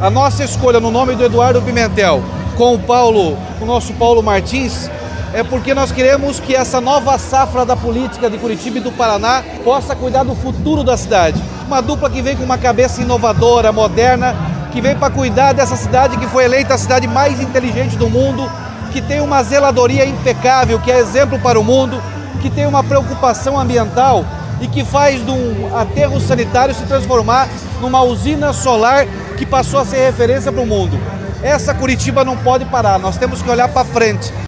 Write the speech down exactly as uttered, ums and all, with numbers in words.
A nossa escolha no nome do Eduardo Pimentel com o Paulo, o nosso Paulo Martins, é porque nós queremos que essa nova safra da política de Curitiba e do Paraná possa cuidar do futuro da cidade. Uma dupla que vem com uma cabeça inovadora, moderna, que vem para cuidar dessa cidade que foi eleita a cidade mais inteligente do mundo, que tem uma zeladoria impecável, que é exemplo para o mundo, que tem uma preocupação ambiental e que faz de um aterro sanitário se transformar numa usina solar que passou a ser referência para o mundo. Essa Curitiba não pode parar, nós temos que olhar para frente.